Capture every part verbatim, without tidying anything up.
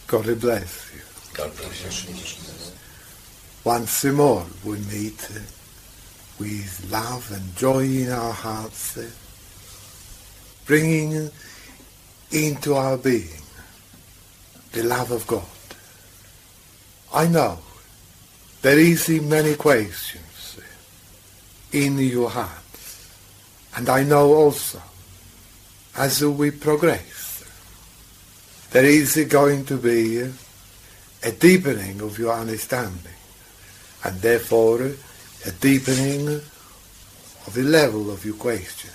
God bless you. God bless you. Once more we meet uh, with love and joy in our hearts, uh, bringing into our being the love of God. I know there is many questions uh, in your hearts, and I know also as we progress there is going to be uh, a deepening of your understanding, and therefore a deepening of the level of your questioning.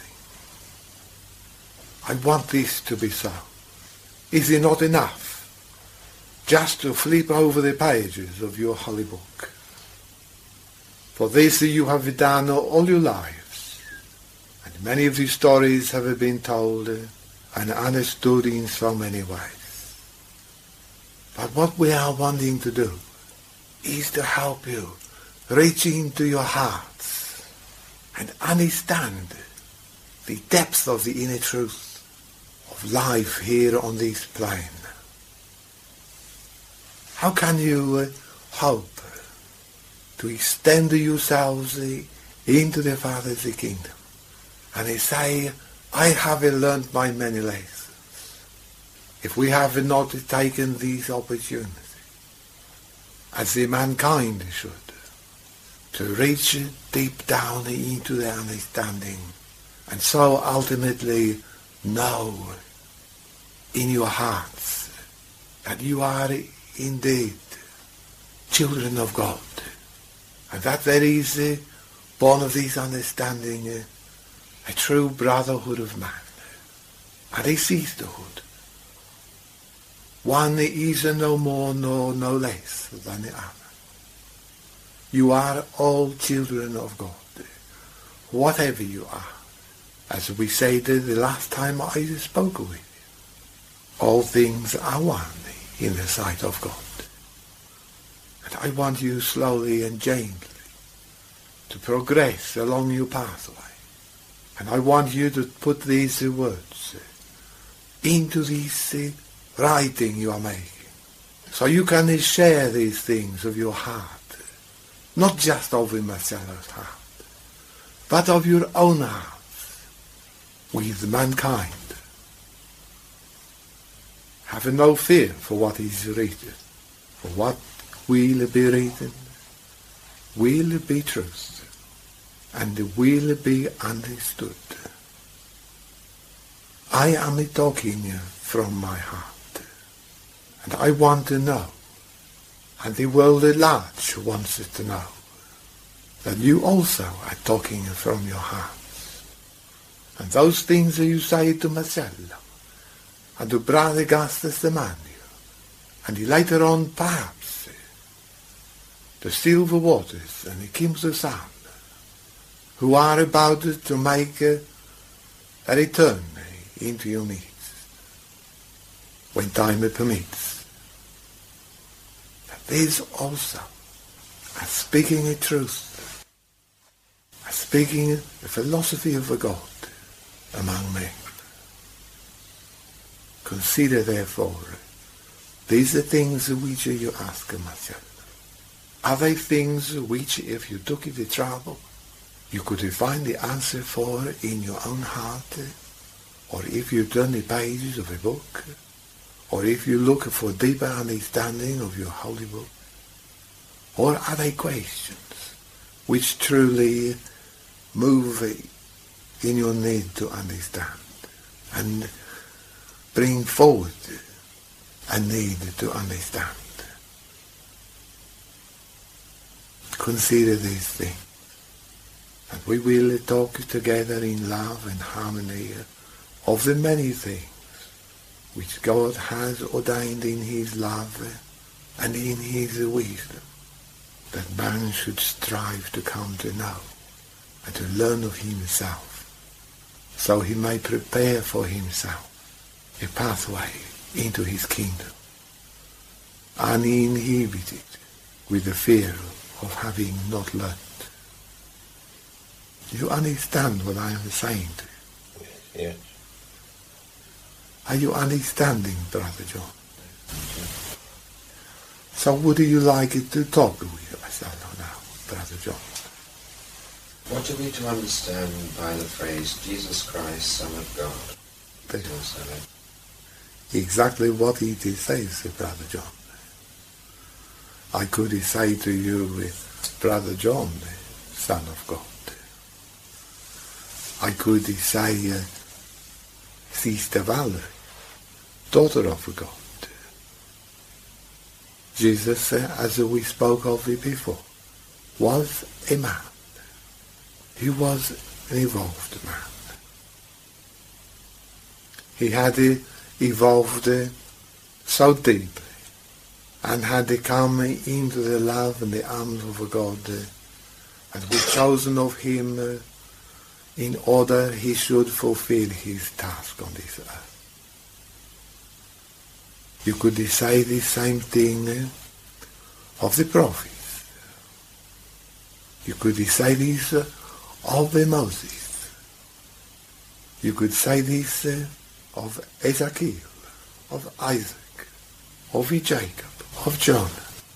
I want this to be so. Is it not enough just to flip over the pages of your holy book? For this you have done all your lives, and many of these stories have been told and understood in so many ways. But what we are wanting to do is to help you reach into your hearts and understand the depth of the inner truth of life here on this plane. How can you uh, hope to extend yourselves uh, into the Father's kingdom and say, I have learned my many lessons, if we have not taken this opportunity, as the mankind should, to reach deep down into the understanding, and so ultimately know in your hearts that you are indeed children of God, and that there is uh, born of this understanding uh, a true brotherhood of man, and a sisterhood. One is no more nor no less than the other. You are all children of God, whatever you are. As we said the last time I spoke with you, all things are one in the sight of God. And I want you slowly and gently to progress along your pathway. And I want you to put these words into this writing you are making, so you can share these things of your heart, not just of Marcello's heart, but of your own heart with mankind. Have no fear for what is written, for what will be written will be truth and will be understood. I am talking from my heart, and I want to know, and the world at large wants to know, that you also are talking from your hearts. And those things that you say to Marcello, and to Brother Gastus Emmanuel, and later on perhaps the Silver Waters and the Kings of Sun, who are about to make a return into your midst, when time permits. These also are speaking the truth, are speaking the philosophy of a God among men. Consider therefore these are things which you ask myself. Are they things which, if you took the trouble, you could find the answer for in your own heart, or if you turn the pages of a book, or if you look for deeper understanding of your holy book? Or are they questions which truly move in your need to understand and bring forward a need to understand? Consider these things, and we will talk together in love and harmony of the many things which God has ordained in his love and in his wisdom, that man should strive to come to know and to learn of himself, so he may prepare for himself a pathway into his kingdom, uninhibited with the fear of having not learned. Do you understand what I am saying to you? Yes. Are you understanding, Brother John? So would you like it to talk with us now, Brother John? What are we to understand by the phrase Jesus Christ, Son of God? Exactly what it says, Brother John. I could say to you, Brother John, Son of God. I could say, uh, Sister Valerie, Daughter of God. Jesus, uh, as we spoke of it before, was a man. He was an evolved man. He had uh, evolved uh, so deeply and had come into the love and the arms of God uh, and was chosen of him uh, in order he should fulfill his task on this earth. You could say the same thing uh, of the prophets. You could say this uh, of the Moses. You could say this uh, of Ezekiel, of Isaac, of Jacob, of Jonah,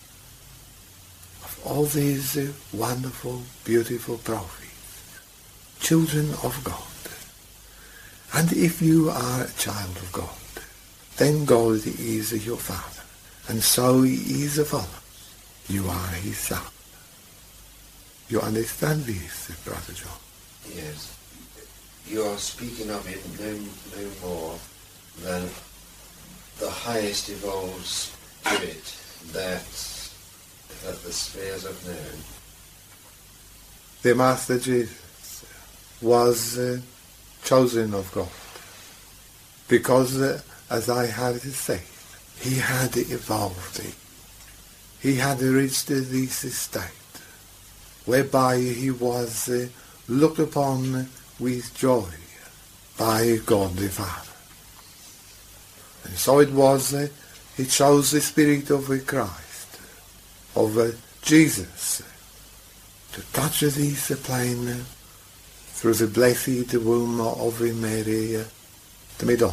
of all these uh, wonderful, beautiful prophets, children of God. And if you are a child of God, then God is your Father, and so he is a Father. You are his Son. You understand this, Brother John? Yes. You are speaking of it no, no more than the highest evolved spirit that, that the spheres have known. The Master Jesus was uh, chosen of God because, uh, as I had said, he had evolved. He had reached this state whereby he was uh, looked upon with joy by God the Father. And so it was, uh, he chose the Spirit of uh, Christ, of uh, Jesus, uh, to touch this uh, plane uh, through the blessed womb of Mary, uh, the Madonna.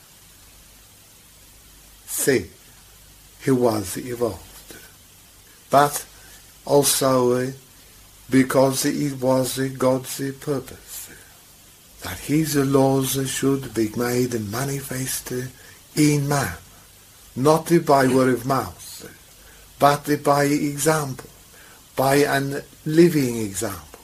See, he was evolved, but also uh, because it was uh, God's uh, purpose that his laws should be made manifest in man, not by word of mouth, but by example, by a living example.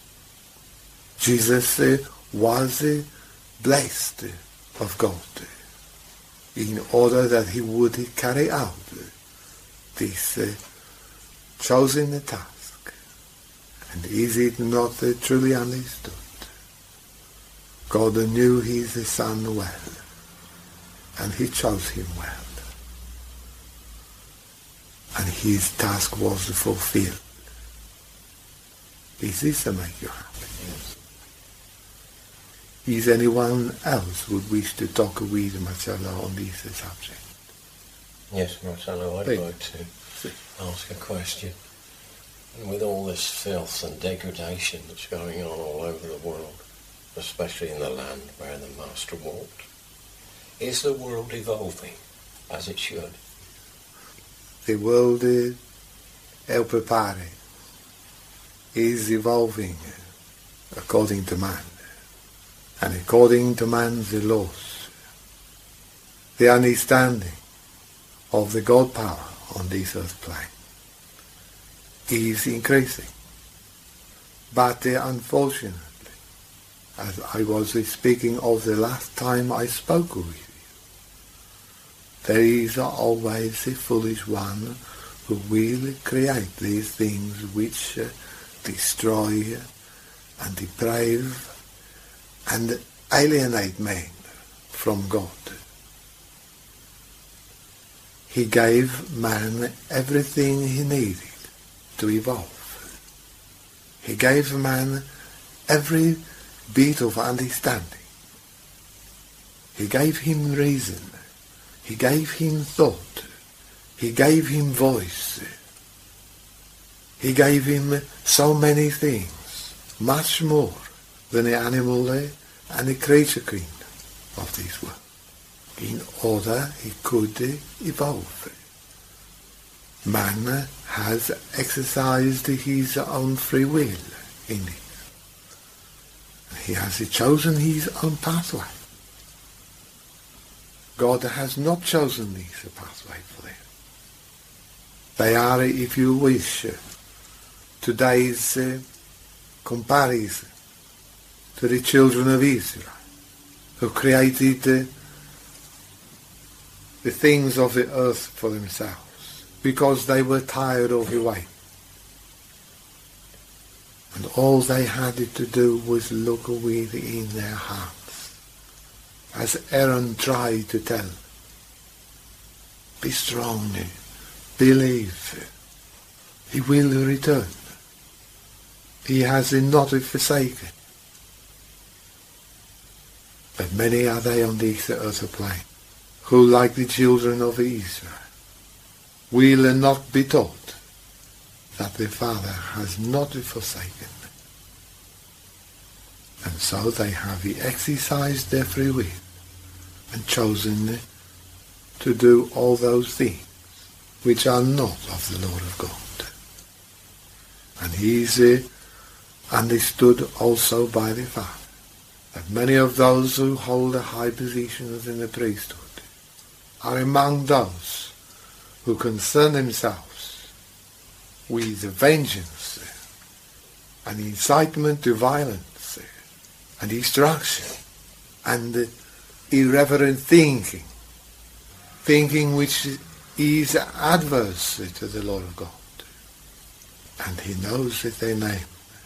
Jesus was blessed of God in order that he would carry out this chosen task. And is it not truly understood? God knew his Son well, and he chose him well. And his task was fulfilled. Is this to make you happy? Yes. Is anyone else would wish to talk with Marcello on this subject? Yes, Marcello, I'd Please. like to ask a question. And with all this filth and degradation that's going on all over the world, especially in the land where the Master walked, is the world evolving as it should? The world, uh, El Prepare, is evolving according to man, and according to man's laws. The understanding of the God power on this earth plane is increasing. But uh, unfortunately, as I was speaking of the last time I spoke with you, there is always a foolish one who will create these things which uh, destroy and deprave and alienate man from God. He gave man everything he needed to evolve. He gave man every bit of understanding. He gave him reason. He gave him thought. He gave him voice. He gave him so many things, much more than the animal and the creature kingdom of this world, in order he could evolve. Man has exercised his own free will in it. He has chosen his own pathway. God has not chosen this pathway for them. They are, if you wish, today's uh, comparison to the children of Israel, who created uh, the things of the earth for themselves, because they were tired of the way. And all they had to do was look within their hearts, as Aaron tried to tell. Be strong, believe, he will return. He has not forsaken. But many are they on this earth plane, who, like the children of Israel, will not be taught that the Father has not forsaken them. And so they have exercised their free will and chosen to do all those things which are not of the Lord of God. And he is uh, understood also by the Father that many of those who hold the high positions in the priesthood are among those who concern themselves with vengeance and incitement to violence and destruction and irreverent thinking, thinking which is adverse to the Lord of God. And he knows their name.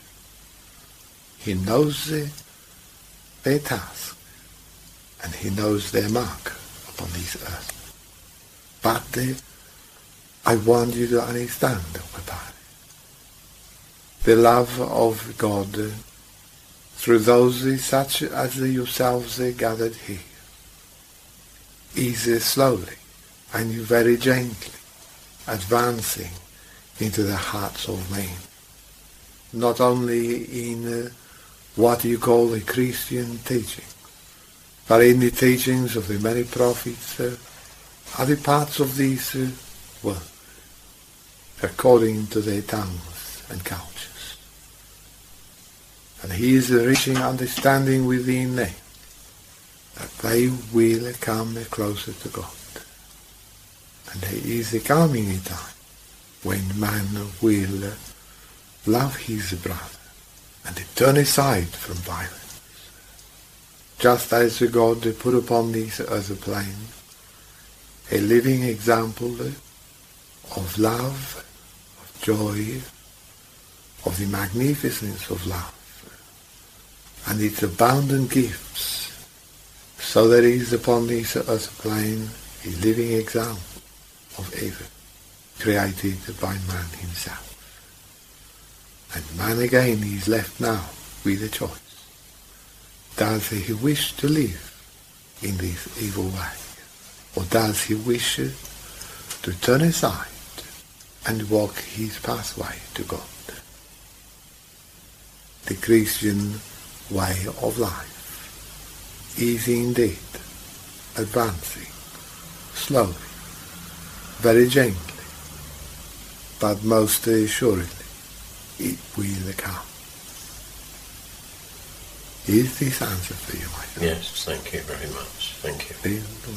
He knows their task. And he knows their mark upon this earth. But uh, I want you to understand about it. The love of God uh, through those such as yourselves uh, gathered here is uh, slowly and very gently advancing into the hearts of men. Not only in uh, what you call the Christian teaching, but in the teachings of the many prophets, uh, other parts of this uh, world, according to their tongues and cultures. And he is reaching understanding within them that they will come closer to God. And there is a coming a time when man will love his brother and turn aside from violence. Just as God put upon this earth plane a living example of love, of joy, of the magnificence of love, and its abundant gifts, so there is upon this earth plane a living example of evil created by man himself. And man again is left now with a choice. Does he wish to live in this evil way? Or does he wish to turn aside and walk his pathway to God? The Christian way of life is indeed advancing, slowly, very gently, but most assuredly it will come. Is this answer for you, my friend? Yes, thank you very much. Thank you.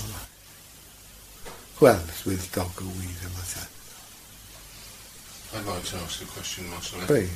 Who else will talk with myself? I'd like to ask a question myself. Please,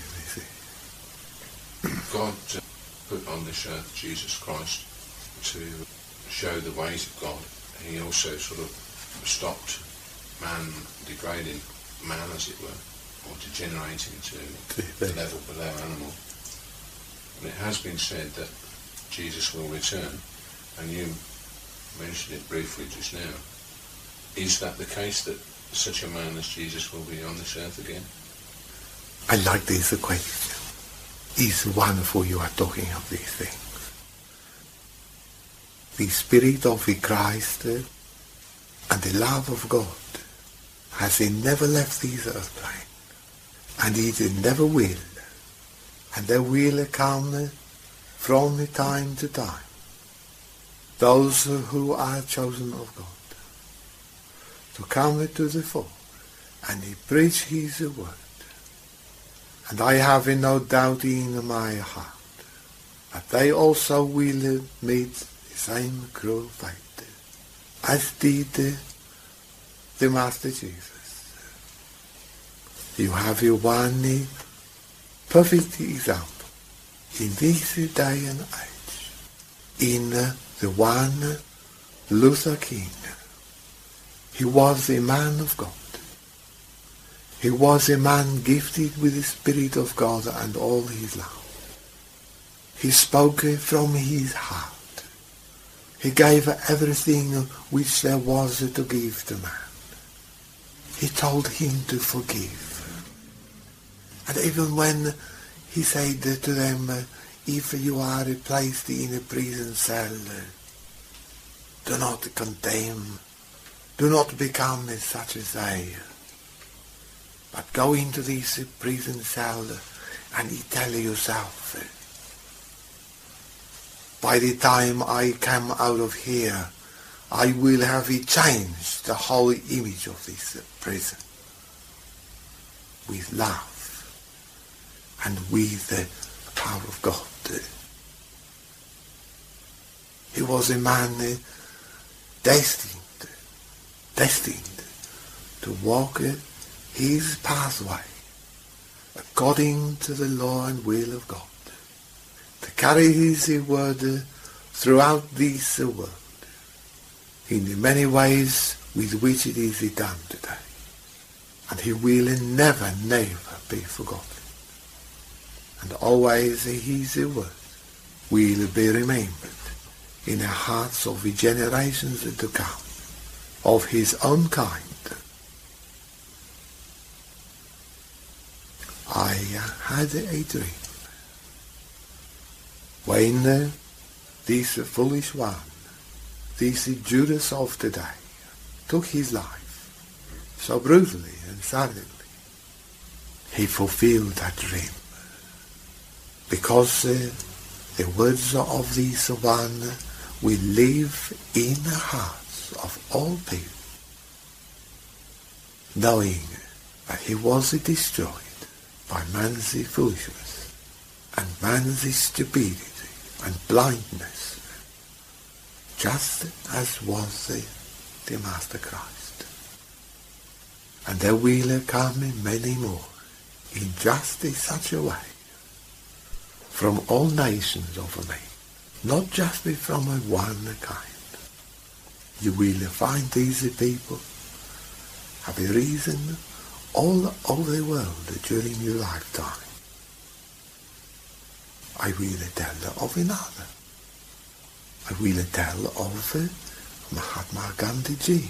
God uh, put on this earth Jesus Christ to show the ways of God. He also sort of stopped man degrading man, as it were, or degenerating to the level below animal. And it has been said that Jesus will return, and you mentioned it briefly just now. Is that the case, that such a man as Jesus will be on this earth again? I like this question. It's wonderful you are talking of these things. The Spirit of the Christ and the love of God has never left this earth plane, and it never will, and there will come from time to time those who are chosen of God to come to the fore and he preached his word. And I have no doubt in my heart that they also will meet the same cruel fate as did the Master Jesus. You have your one perfect example in this day and age, in the one Luther King. He was a man of God. He was a man gifted with the Spirit of God and all his love. He spoke from his heart. He gave everything which there was to give to man. He told him to forgive. And even when he said to them, if you are placed in a prison cell, do not condemn, do not become such as they, but go into this prison cell and tell yourself, by the time I come out of here, I will have changed the whole image of this prison with love and with the power of God. He was a man destined, destined to walk his pathway according to the law and will of God, to carry his word throughout this world in the many ways with which it is done today. And he will never, never be forgotten. And always his word will be remembered in the hearts of the generations to come, of his own kind. I had a dream when uh, this foolish one, this Judas of today, took his life so brutally and suddenly. He fulfilled that dream because uh, the words of this one will live in the hearts of all people, knowing that he was destroyed by man's foolishness and man's stupidity and blindness, just as was the, the Master Christ. And there will come many more in just such a way from all nations of men, not just from one kind. You will find these people have a reason all over the world during your lifetime. I will tell of another. I will tell of Mahatma Gandhi ji.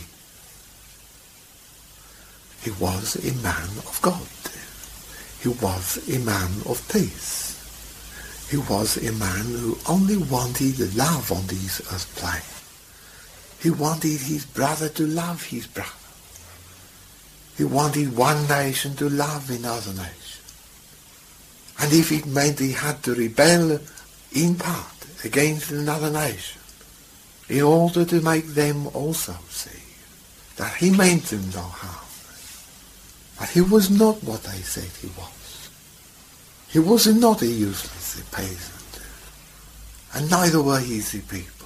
He was a man of God. He was a man of peace. He was a man who only wanted love on this earth plane. He wanted his brother to love his brother. He wanted one nation to love another nation. And if it meant he had to rebel in part against another nation, in order to make them also see that he meant them no harm, that he was not what they said he was. He was not a useless peasant, and neither were his people.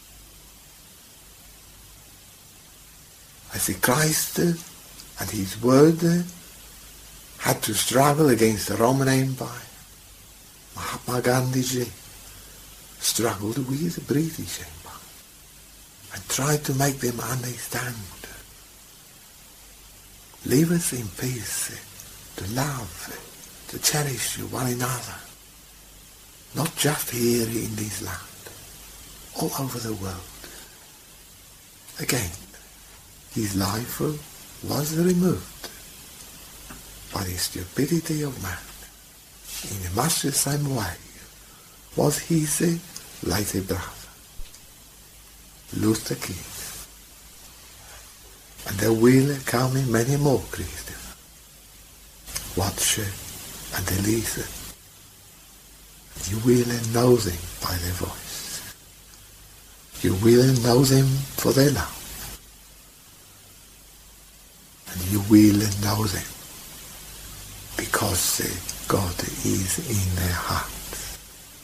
As Christ and his word had to struggle against the Roman Empire, Mahatma Gandhi ji struggled with the British Empire and tried to make them understand. Leave us in peace, to love, to cherish one another, not just here in this land, all over the world. Again, his life was removed by the stupidity of man. In much the same way was his later brother, Luther King. And there will come many more Christians. Watch and listen. You will know them by their voice. You will know them for their love. And you will know them because uh, God is in their hearts.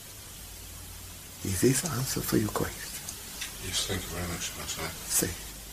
Is this answer for your question? Yes, thank you very much, Marcello. See.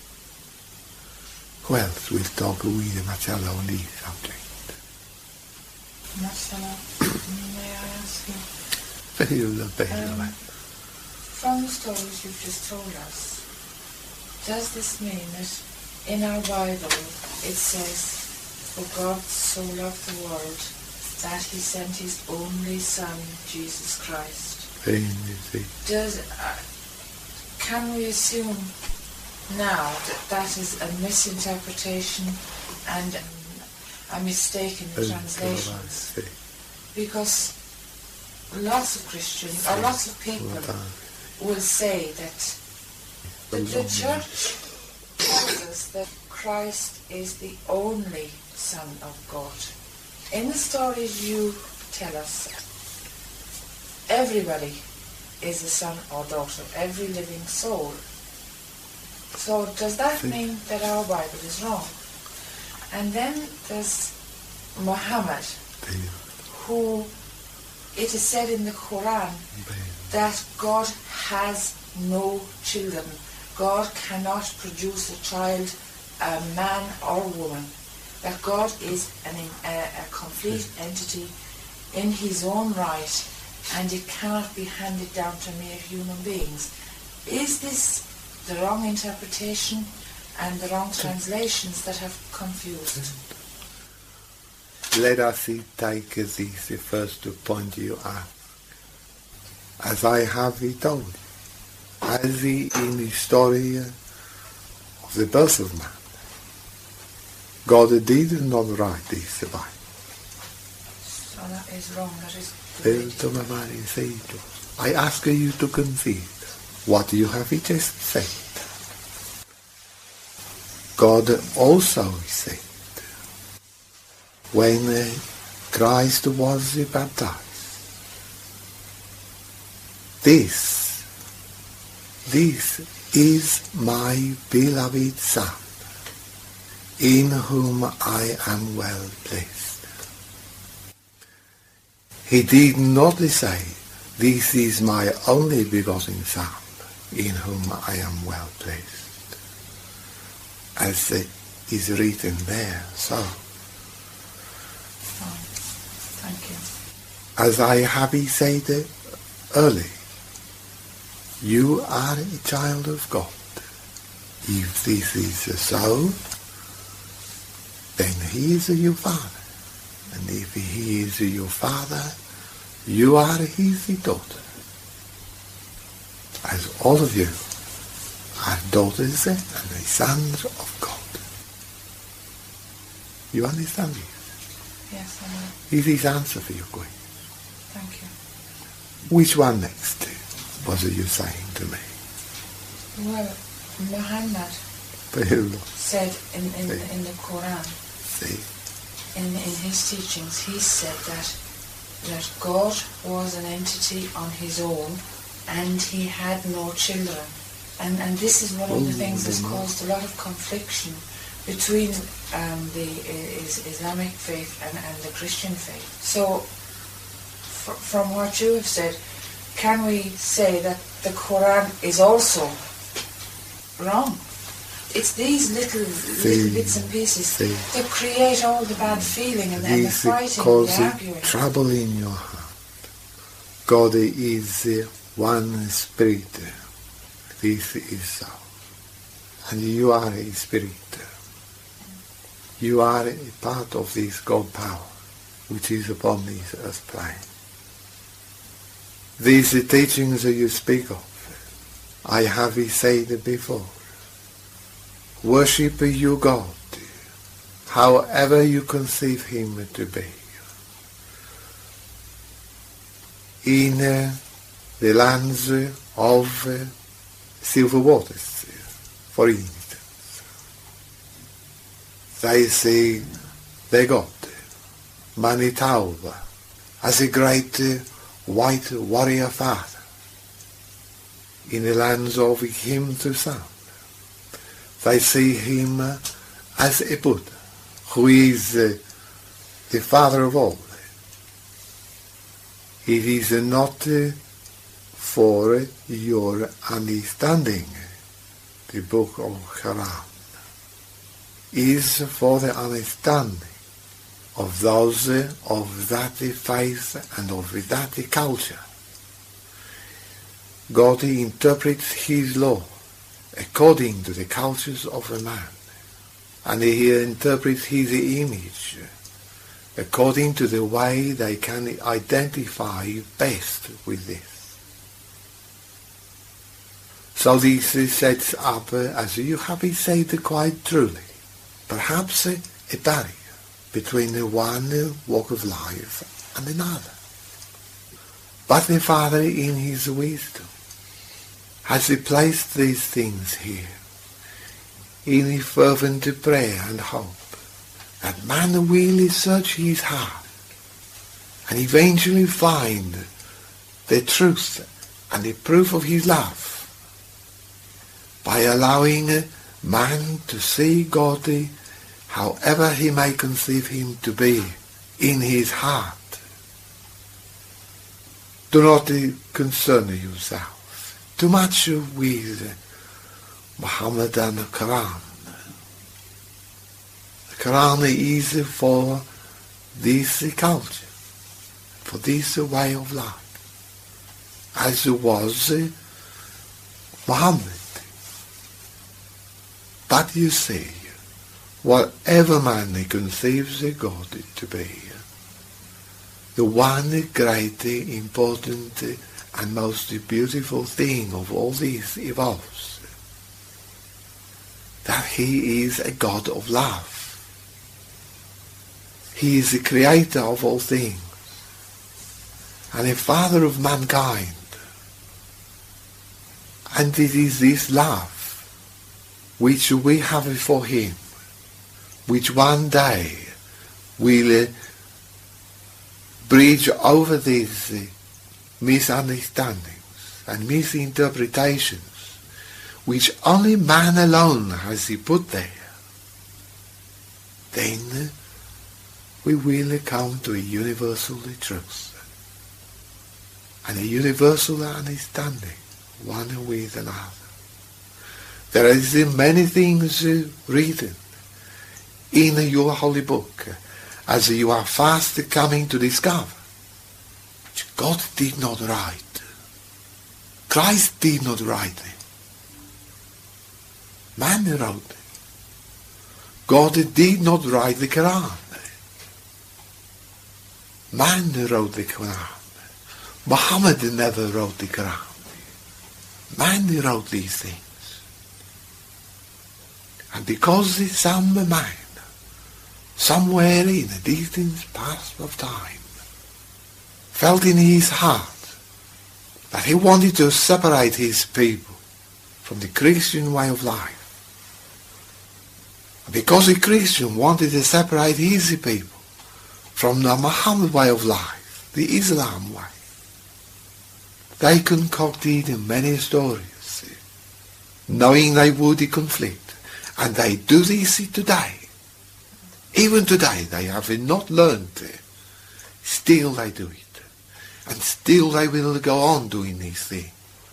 Who else will talk with Marcello on this subject? Marcello, may I ask you? Bello, bello. Um, from the stories you've just told us, does this mean that in our Bible it says, "For God so loved the world that he sent his only Son, Jesus Christ"? Benedict. Does uh, can we assume now that that is a misinterpretation and um, a mistake in the translations? Because lots of Christians, or lots of people, will say that the, the church tells us that Christ is the only Son of God. In the stories you tell us, everybody is a son or daughter, every living soul. So does that mean that our Bible is wrong? And then there's Muhammad, who it is said in the Quran that God has no children. God cannot produce a child, a man or woman. That God is an, a, a complete entity in his own right, and it cannot be handed down to mere human beings. Is this the wrong interpretation and the wrong translations that have confused? Let us take this the first point you asked. As I have told you, as in the story of the birth of man, God did not write this Bible. So that is wrong, that is I ask you to consider what you have just said. God also said, when Christ was baptized, this, this is my beloved Son, in whom I am well pleased. He did not say, this is my only begotten Son, in whom I am well pleased, as is written there. So, oh, thank you. As I have said earlier, you are a child of God. If this is so, then he is your Father. And if he is your Father, you are his daughter. As all of you are daughters and sons of God. You understand this? Yes, I know. Is his answer for your question? Thank you. Which one next was you saying to me? Well, Muhammad Bello. said in, in, Sí. in the Quran, See? in, in his teachings, he said that that God was an entity on his own and he had no children. And and this is one of the Oh, things that's no. caused a lot of confliction between um, the is, Islamic faith and, and the Christian faith. So, fr- from what you have said, can we say that the Quran is also wrong? It's these little little See, bits and pieces see. that create all the bad feeling and, and the This fighting, the causes arguing. trouble in your heart. God is uh, one spirit. This is so. And you are a spirit. You are a part of this God power which is upon this earth plane. These teachings that you speak of, I have said before. Worship your God, however you conceive him to be. In uh, the lands of uh, silver waters, for instance, they see their God, Manitauba, as a great uh, white warrior father. In the lands of him to son, they see him as a Buddha, who is uh, the Father of all. It is uh, not uh, for your understanding, the book of Quran, is for the understanding of those uh, of that faith and of that culture. God interprets his law according to the cultures of a man, and he interprets his image according to the way they can identify best with this. So this sets up, as you have said quite truly, perhaps a barrier between one walk of life and another. But the Father, in his wisdom, has placed these things here in fervent prayer and hope that man will search his heart and eventually find the truth and the proof of his love by allowing man to see God however he may conceive him to be in his heart. Do not concern yourself too much with Mohammedan Quran. The Quran is for this culture, for this way of life, as was Muhammad. But you see, whatever man conceives God to be, the one great, important, and most beautiful thing of all this evolves, that he is a God of love. He is the creator of all things, and a father of mankind. And it is this love which we have for him, which one day will bridge over these misunderstandings and misinterpretations which only man alone has he put there. Then we will come to a universal truth and a universal understanding one with another. There is many things written in your holy book as you are fast coming to discover which God did not write. Christ did not write them. Man wrote them. God did not write the Quran. Man wrote the Quran. Muhammad never wrote the Quran. Man wrote these things. And because some man, somewhere in a distant past of time, felt in his heart that he wanted to separate his people from the Christian way of life, and because a Christian wanted to separate his people from the Muhammad way of life, the Islam way, they concocted many stories, knowing they would conflict. And they do this today. Even today they have not learned. Still they do it. And still they will go on doing this thing.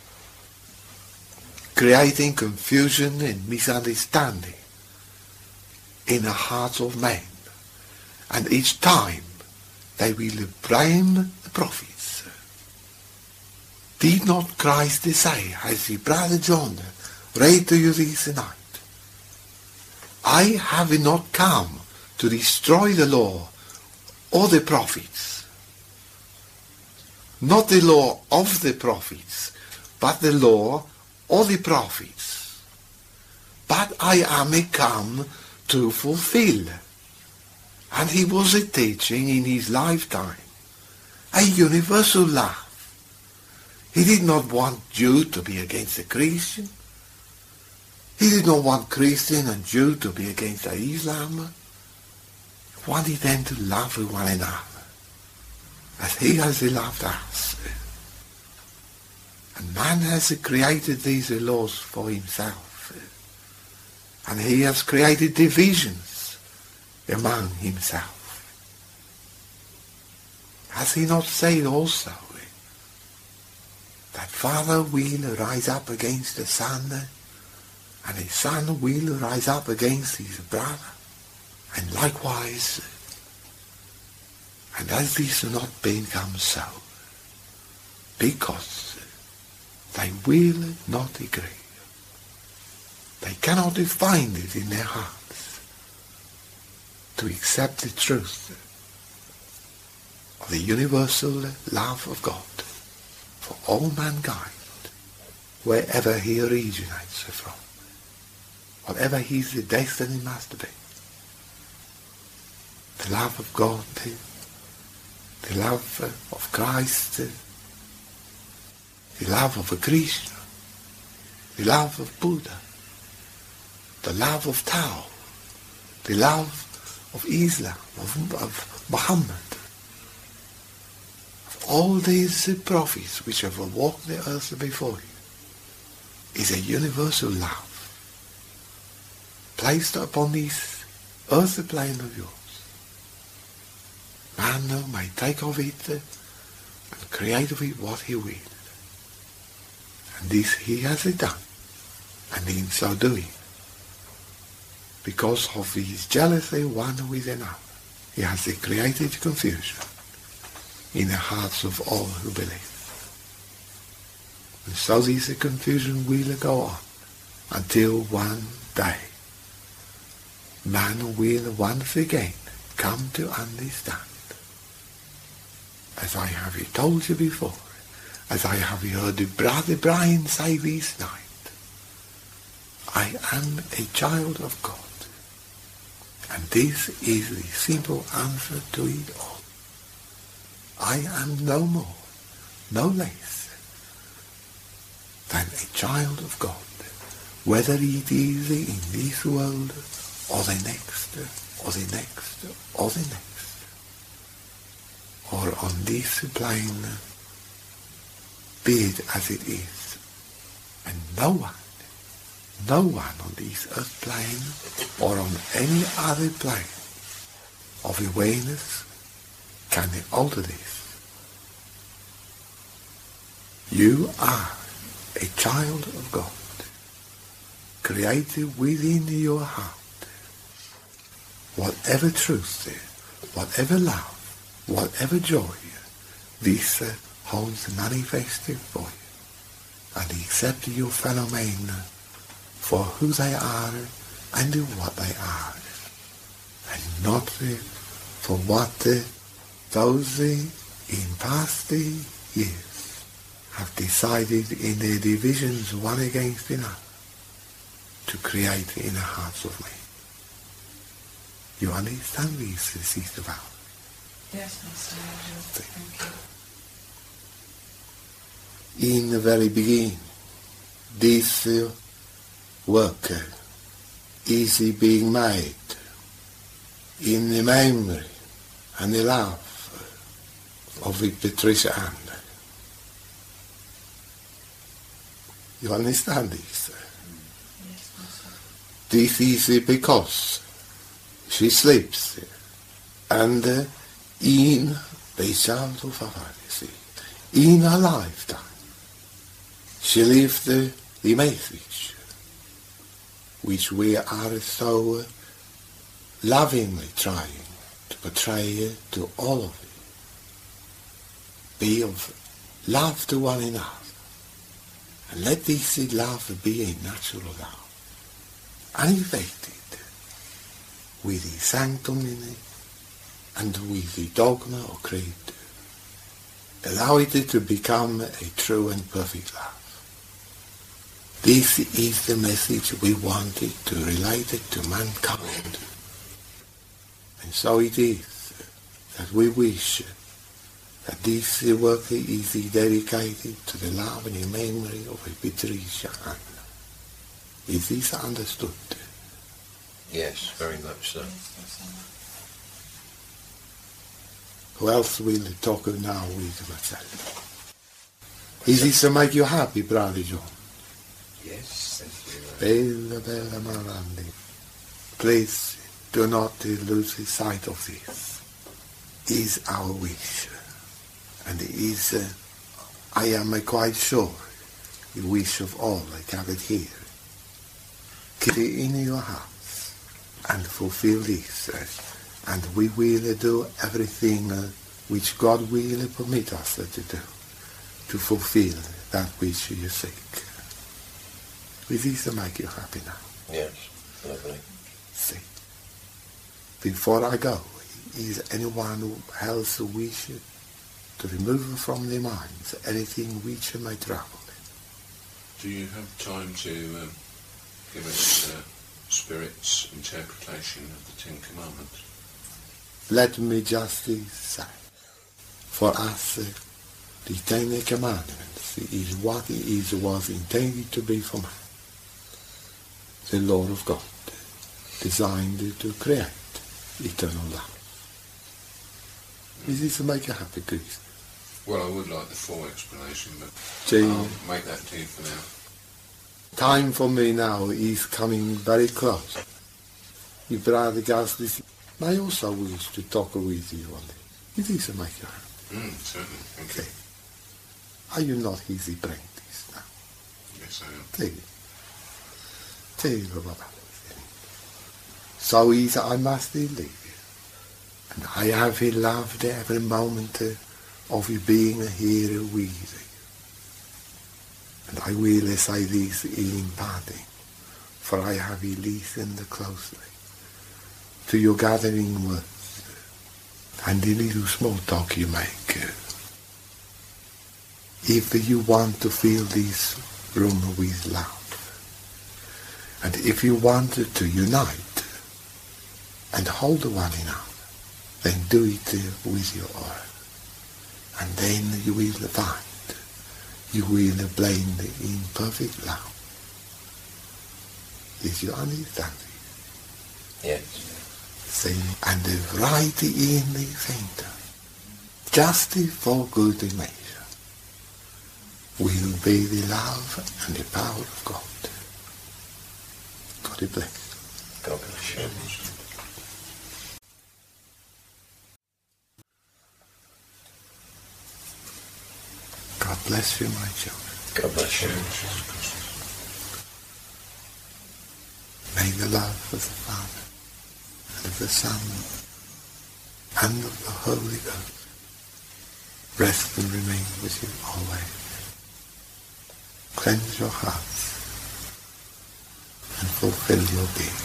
Creating confusion and misunderstanding in the hearts of men. And each time they will blame the prophets. Did not Christ say, as the brother John read to you this night, I have not come to destroy the law or the prophets. Not the law of the prophets, but the law or the prophets. But I am come to fulfill. And he was teaching in his lifetime a universal love. He did not want Jew to be against the Christian. He did not want Christian and Jew to be against Islam. He wanted them to love one another, as he has loved us. And man has created these laws for himself. And he has created divisions among himself. Has he not said also that Father will rise up against the Son, and his Son will rise up against his brother, and likewise, and has this not become so? Because they will not agree. They cannot find it in their hearts to accept the truth of the universal love of God for all mankind, wherever he originates from, whatever his destiny must be. The love of God, the love of Christ, the love of Krishna, the love of Buddha, the love of Tao, the love of Islam, of, of Muhammad, of all these prophets which have walked the earth before you, is a universal love placed upon this earthly plane of yours. Man may take of it and create of it what he will. And this he has done, and in so doing, because of his jealousy one with another, he has created confusion in the hearts of all who believe. And so this confusion will go on until one day man will once again come to understand, as I have told you before, as I have heard Brother Brian say this night, I am a child of God. And this is the simple answer to it all. I am no more, no less than a child of God, whether it is in this world or the next, or the next, or the next, or on this plane, be it as it is. And no one, no one on this earth plane or on any other plane of awareness can alter this. You are a child of God, created within your heart. Whatever truth, whatever love, whatever joy, this uh, holds manifested for you, and accept your fellow men for who they are and what they are, and not uh, for what uh, those uh, in past uh, years have decided in their divisions one against another to create in the hearts of men. You understand this, Sister Val? Yes, Mister Andrew. Thank you. In the very beginning, this uh, work uh, is being made in the memory and the love of Patricia Ann. You understand this? Yes, Master. This is because she sleeps, and uh, in the child of Avarisi, in her lifetime, she lived uh, the message which we are so lovingly trying to portray to all of you. Be of love to one another, and let this love be a natural love, unaffected with the sanctum in it and with the dogma or creed. Allow it to become a true and perfect love. This is the message we wanted to relate it to mankind. And so it is that we wish that this work is dedicated to the love and the memory of Patricia Ann. Is this understood? Yes, very much so. Who else will talk now with Marcel? Is this to make you happy, Brother John? Yes, thank you. Bella, bella, Marandi. Please, do not lose sight of this. Is our wish. And is, uh, I am uh, quite sure, the wish of all gathered here. Keep it in your hearts and fulfill this. Uh, and we will uh, do everything uh, which God will uh, permit us uh, to do, to fulfill that which you seek. Will this make you happy now? Yes, lovely. See. Before I go, is anyone else who wish to remove from their minds anything which may trouble them? Do you have time to um, give us uh, Spirit's interpretation of the Ten Commandments? Let me just say, for us, uh, the Ten Commandments is what it is was intended to be for man. The law of God, designed to create eternal life. Is this to make you happy, Chris? Well, I would like the full explanation, but Gee, I'll make that to you for now. time for me now is coming very close. Your brother Gasly may also wish to talk with you on this. Is this to make you happy? Mm, certainly, thank you. Okay. Are you not his apprentice now? Yes, I am. Sì. Sì, Baba. So is I must leave you. And I have loved every moment of you being here with you. And I will say this in parting, for I have listened closely to your gathering words and the little small talk you make. If you want to fill this room with love, and if you want to unite and hold one another, then do it with your oil. And then you will find, you will blend in perfect love. Did you understand this? Yes. See, and right in the center, just for good measure, will be the love and the power of God. God bless. God bless you. God bless you, my children. God bless you. May the love of the Father and of the Son and of the Holy Ghost rest and remain with you always. Cleanse your hearts and fulfill your deeds.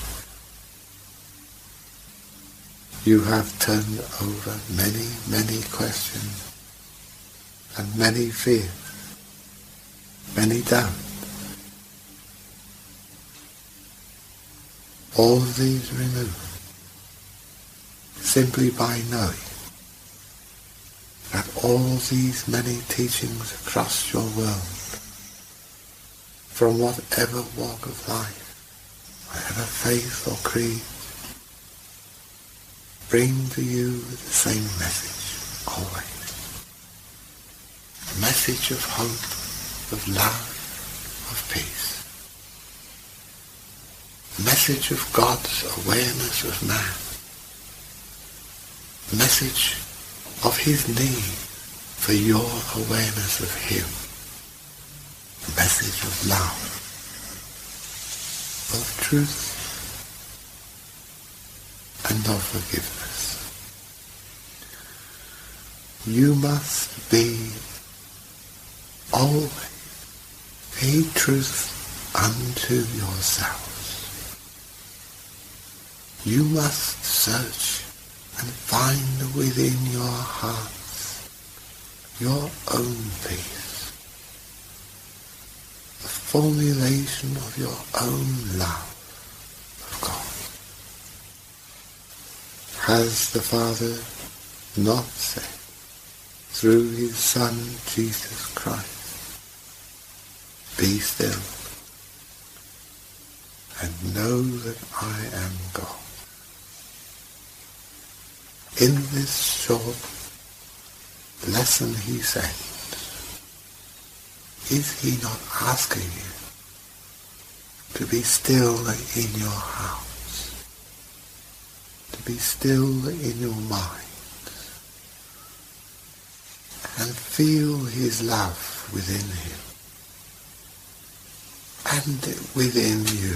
You have turned over many, many questions and many fears, many doubts. All these removed simply by knowing that all these many teachings across your world, from whatever walk of life, whatever faith or creed, bring to you the same message always. A message of hope, of love, of peace. A message of God's awareness of man. A message of his need for your awareness of him. A message of love, of truth, and of forgiveness. You must be always a truth unto yourselves. You must search and find within your hearts your own peace, the formulation of your own love of God. Has the Father not said through his Son Jesus Christ, be still and know that I am God? In this short lesson he said, is he not asking you to be still in your house be still in your mind and feel his love within him and within you.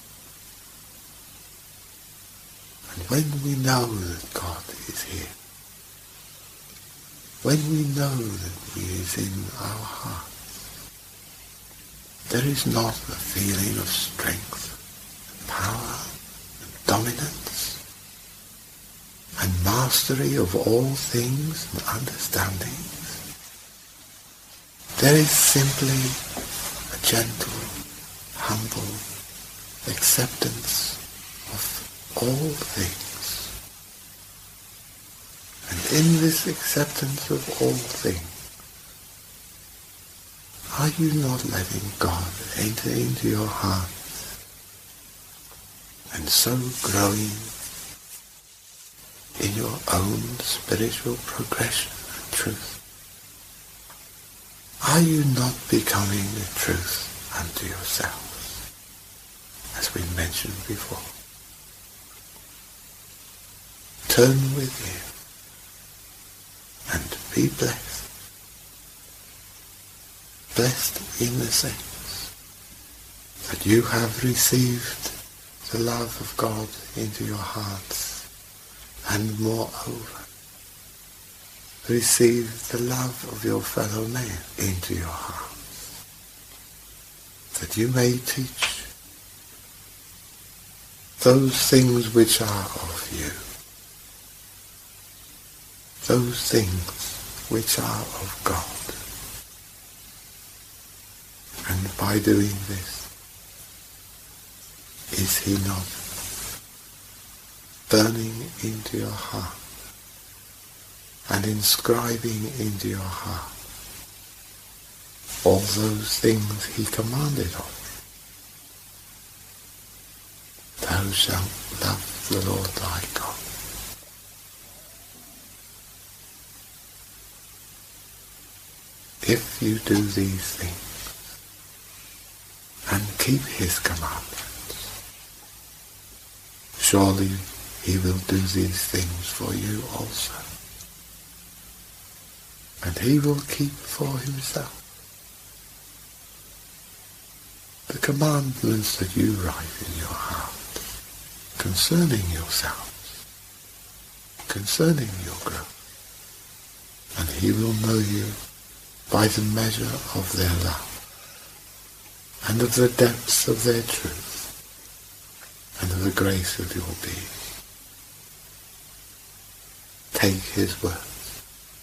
And when we know that God is here, when we know that he is in our hearts, there is not a feeling of strength, and power, and dominance, and mastery of all things and understandings. There is simply a gentle, humble acceptance of all things. And in this acceptance of all things, are you not letting God enter into your heart and so growing in your own spiritual progression and truth? Are you not becoming the truth unto yourselves, as we mentioned before? Turn within and be blessed. Blessed in the sense that you have received the love of God into your hearts, and moreover, receive the love of your fellow man into your hearts, that you may teach those things which are of you, those things which are of God. And by doing this, is he not burning into your heart and inscribing into your heart all those things he commanded of you? Thou shalt love the Lord thy God. If you do these things and keep his commandments, surely he will do these things for you also. And he will keep for himself the commandments that you write in your heart concerning yourselves, concerning your growth. And he will know you by the measure of their love and of the depths of their truth and of the grace of your being. Take his words,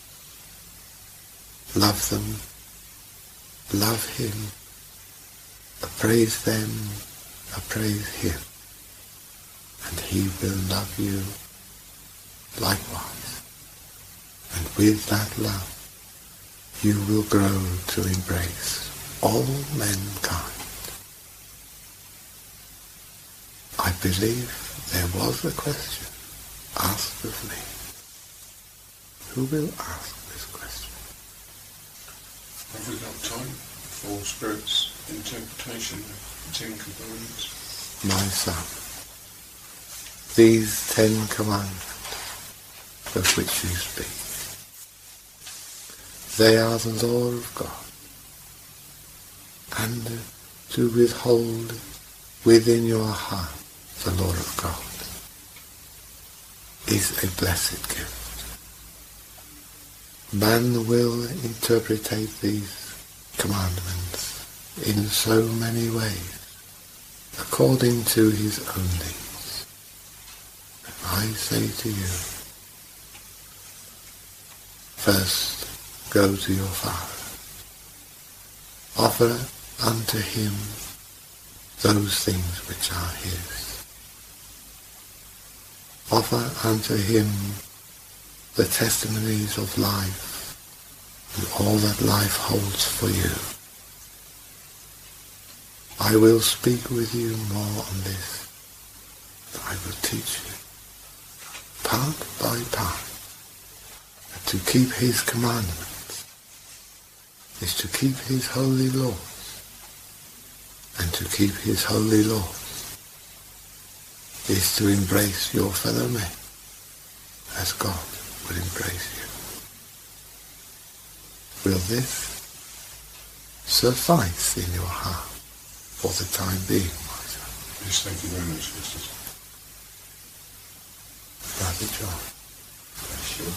love them, love him, appraise them, appraise him, and he will love you likewise. And with that love, you will grow to embrace all mankind. I believe there was a question asked of me. Who will ask this question? Have we got time for Spirit's interpretation of the Ten Commandments? My son, these Ten Commandments of which you speak, they are the law of God, and to withhold within your heart the law of God is a blessed gift. Man will interpret these commandments in so many ways, according to his own needs. I say to you, first go to your Father, offer unto him those things which are his. Offer unto him the testimonies of life and all that life holds for you. I will speak with you more on this. I will teach you part by part that to keep his commandments is to keep his holy laws, and to keep his holy laws is to embrace your fellow men as God will embrace you. Will this suffice in your heart for the time being, my son? Yes, thank you very much, sisters. Brother John. Bless you.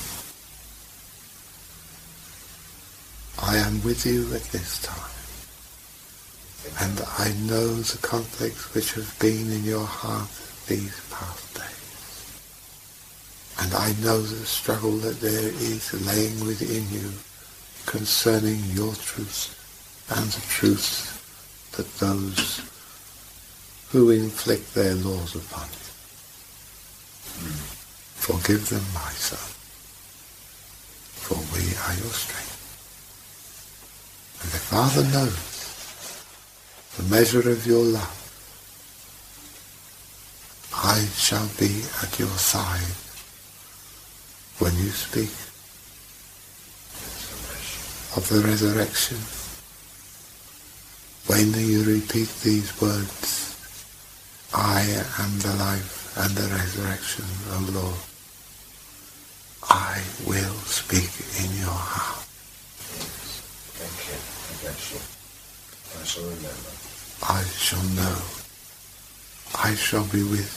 I am with you at this time, and I know the conflicts which have been in your heart these past days. And I know the struggle that there is laying within you concerning your truth and the truth that those who inflict their laws upon you. Mm. Forgive them, my son, for we are your strength. And the Father knows the measure of your love. I shall be at your side when you speak of the resurrection. When you repeat these words, I am the life and the resurrection, O Lord, I will speak in your heart. Thank you. Bless you. I shall remember. I shall know. I shall be with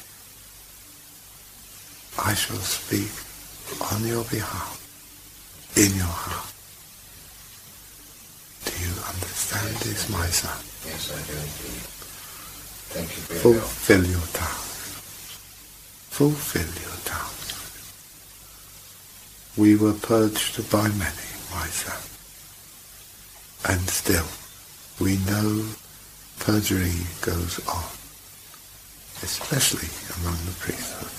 you. I shall speak on your behalf, in your heart. Do you understand Yes, this, I my do. son? Yes, I do indeed. Thank you for your help. Fulfill your task. Fulfill your task. We were purged by many, my son. And still, we know perjury goes on, especially among the priesthood.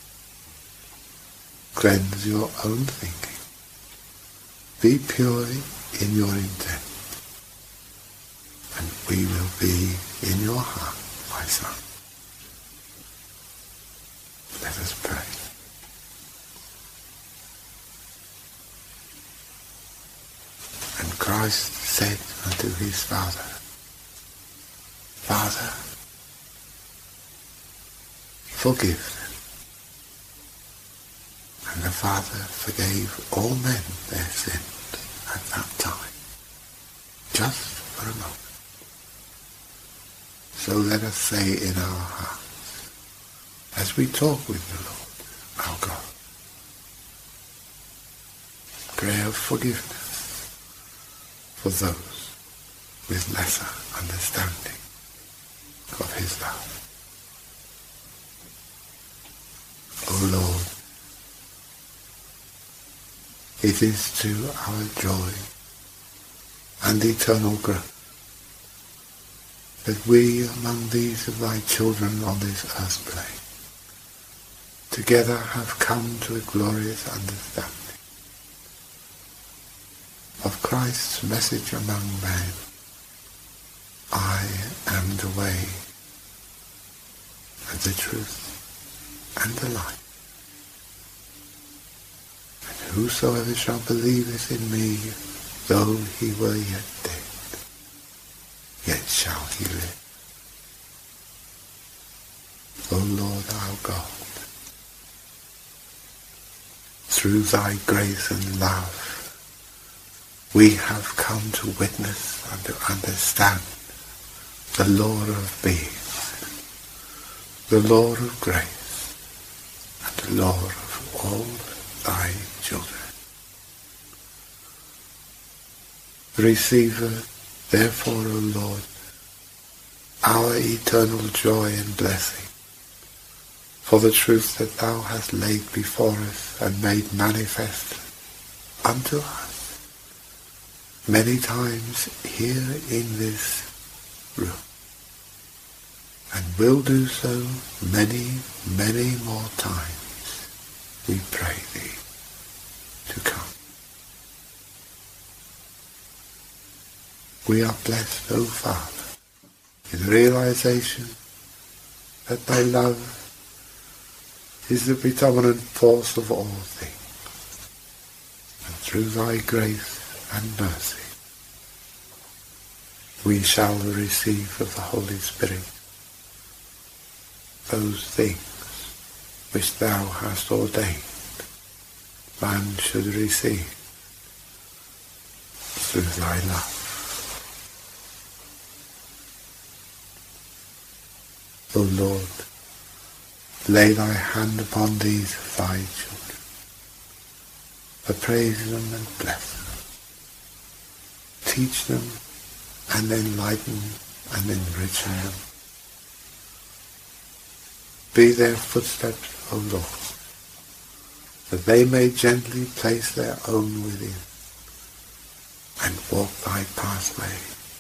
Cleanse your own thinking. Be pure in your intent, and we will be in your heart, my son. Let us pray. And Christ said unto his Father, Father, forgive them. And the Father forgave all men their sins at that time, just for a moment. So let us say in our hearts, as we talk with the Lord, our God, prayer of forgiveness for those with lesser understanding of his love. O Lord, it is to our joy and eternal growth that we among these of thy children on this earth plane together have come to a glorious understanding of Christ's message among men. I am the way and the truth and the life. And whosoever shall believeth in me, though he were yet dead, yet shall he live. O Lord our God, through thy grace and love, we have come to witness and to understand the Lord of being, the Lord of grace, and the Lord of all thy children. Receive, therefore, O Lord, our eternal joy and blessing, for the truth that thou hast laid before us and made manifest unto us many times here in this room, and will do so many, many more times, we pray thee, to come. We are blessed, O Father, in the realization that thy love is the predominant force of all things, and through thy grace and mercy we shall receive of the Holy Spirit those things which thou hast ordained man should receive through thy love. O Lord, lay thy hand upon these thy children, appraise them and bless them, teach them and enlighten and enrich them. Be their footsteps, O Lord, that they may gently place their own within and walk thy pathway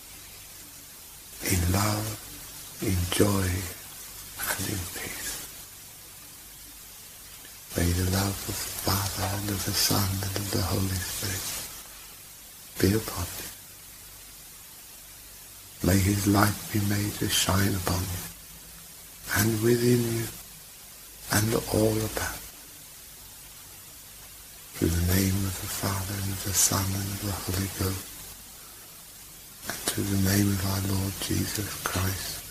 in love, in joy, and in peace. May the love of the Father and of the Son and of the Holy Spirit be upon you. May his light be made to shine upon you and within you and all about. Through the name of the Father and of the Son and of the Holy Ghost, and through the name of our Lord Jesus Christ,